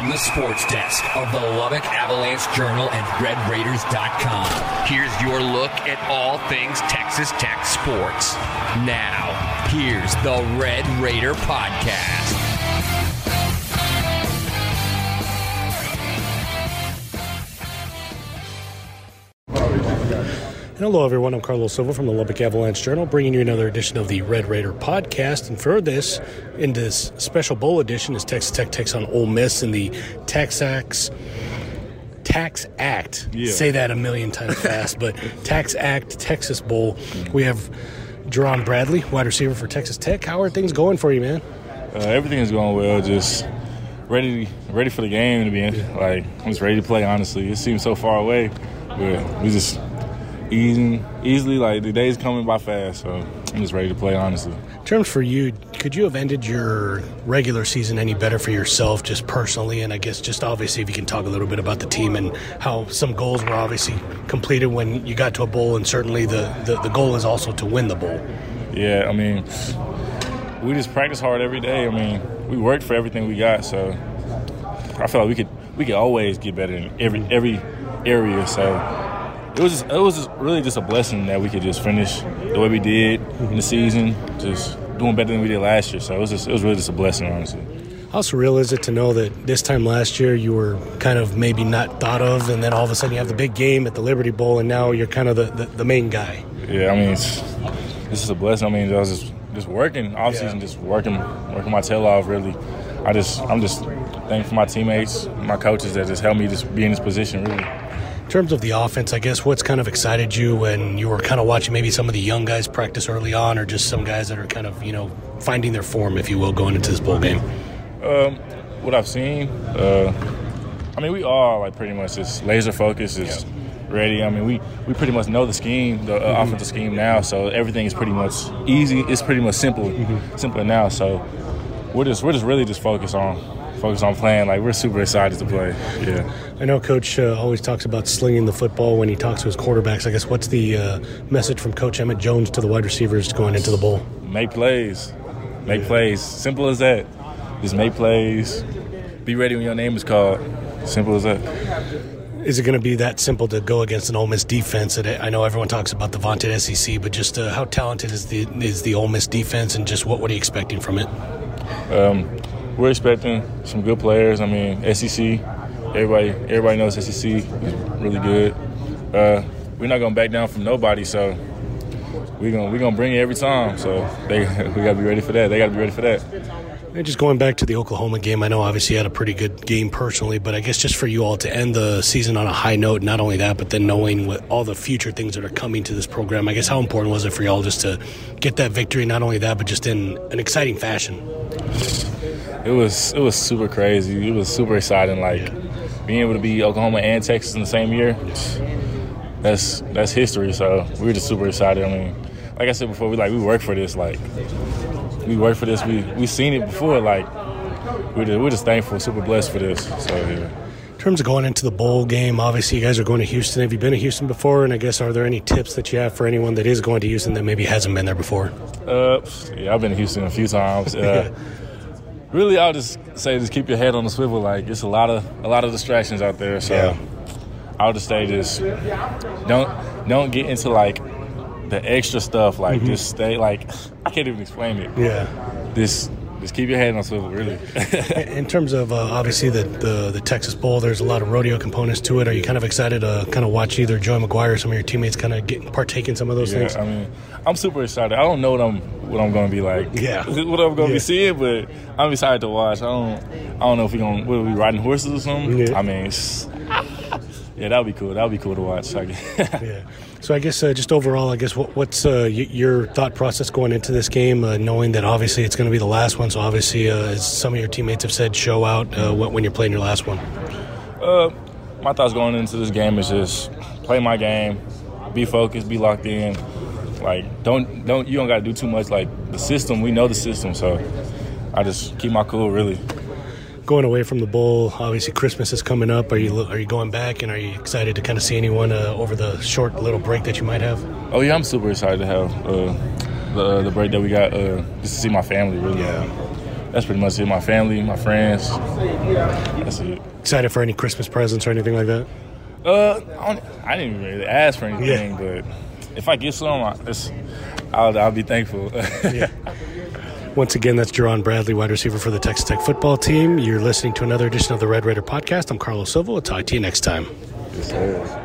From the sports desk of the Lubbock Avalanche Journal and RedRaiders.com, here's your look at all things Texas Tech sports. Now, here's the Red Raider Podcast. Hello, everyone. I'm Carlos Silva from the Lubbock Avalanche Journal, bringing you another edition of the Red Raider Podcast. And for this, in this special bowl edition, as Texas Tech takes on Ole Miss in the Tax Act. Yeah. Say that a million times fast, but Tax Act Texas Bowl. We have Jerron Bradley, wide receiver for Texas Tech. How are things going for you, man? Everything is going well. Just ready for the game to be in. Like, I'm just ready to play. Honestly, it seems so far away, but we just easily, like, the day's coming by fast, so I'm just ready to play, honestly. In terms for you, could you have ended your regular season any better for yourself, just personally? And I guess just obviously if you can talk a little bit about the team and how some goals were obviously completed when you got to a bowl, and certainly the goal is also to win the bowl. Yeah, I mean, we just practice hard every day. I mean, we worked for everything we got, so I felt like we could always get better in every area, so It was just really just a blessing that we could just finish the way we did in the season, just doing better than we did last year. So it was really just a blessing, honestly. How surreal is it to know that this time last year you were kind of maybe not thought of, and then all of a sudden you have the big game at the Liberty Bowl, and now you're kind of the main guy? Yeah, I mean, this is a blessing. I mean, I was just working off season, just working my tail off. Really, I'm just thankful for my teammates, my coaches that just helped me just be in this position. Really. In terms of the offense, I guess what's kind of excited you when you were kind of watching maybe some of the young guys practice early on, or just some guys that are kind of, finding their form, if you will, going into this bowl game? What I've seen, I mean, we are like pretty much just laser focused, just ready. I mean, we pretty much know the scheme, the offensive scheme now, so everything is pretty much easy. It's pretty much simpler now. So we're just really just focused on playing. Like, we're super excited to play. Yeah. I know Coach always talks about slinging the football when he talks to his quarterbacks. I guess what's the message from Coach Emmett Jones to the wide receivers going into the bowl? Make plays. Make plays. Simple as that. Just make plays. Be ready when your name is called. Simple as that. Is it going to be that simple to go against an Ole Miss defense? I know everyone talks about the vaunted SEC, but just how talented is the Ole Miss defense, and just what are you expecting from it? We're expecting some good players. I mean, SEC, everybody knows SEC is really good. We're not gonna back down from nobody, so we're gonna bring it every time. So we gotta be ready for that. They gotta be ready for that. And just going back to the Oklahoma game, I know obviously you had a pretty good game personally, but I guess just for you all to end the season on a high note, not only that, but then knowing what all the future things that are coming to this program, I guess how important was it for you all just to get that victory, not only that, but just in an exciting fashion? It was super crazy. It was super exciting. Like, being able to beat Oklahoma and Texas in the same year, that's history. So we were just super excited. I mean, like I said before, we work for this. Like, we work for this. We've seen it before. Like, we're just thankful, super blessed for this. So yeah. In terms of going into the bowl game, obviously you guys are going to Houston. Have you been to Houston before? And I guess, are there any tips that you have for anyone that is going to Houston that maybe hasn't been there before? Yeah, I've been to Houston a few times. Really, I'll just say, just keep your head on the swivel. Like, it's a lot of distractions out there. So I'll just say, just don't get into like the extra stuff. Like, just stay. Like, I can't even explain it. Yeah. Just keep your head on the swivel, really. In terms of obviously the Texas Bowl, there's a lot of rodeo components to it. Are you kind of excited to kind of watch either Joey McGuire or some of your teammates kind of partake in some of those things? I mean, I'm super excited. I don't know what I'm going to be like. Yeah. What I'm going to be seeing, but I'm excited to watch. I don't know if we'll be riding horses or something. Yeah. I mean, yeah, that would be cool. That would be cool to watch. Yeah. So I guess just overall, I guess what's your thought process going into this game, knowing that obviously it's going to be the last one. So obviously, as some of your teammates have said, show out when you're playing your last one. My thoughts going into this game is just play my game, be focused, be locked in. Like, you don't got to do too much. Like, the system, we know the system, so I just keep my cool, really. Going away from the bowl, obviously Christmas is coming up. Are you going back, and are you excited to kind of see anyone over the short little break that you might have? Oh yeah, I'm super excited to have the break that we got just to see my family. Really, that's pretty much it. My family, my friends. That's it. Excited for any Christmas presents or anything like that? I didn't even really ask for anything, but if I get some, I'll be thankful. Yeah. Once again, that's Jerron Bradley, wide receiver for the Texas Tech football team. You're listening to another edition of the Red Raider podcast. I'm Carlos Silva. We'll talk to you next time. Yes, sir.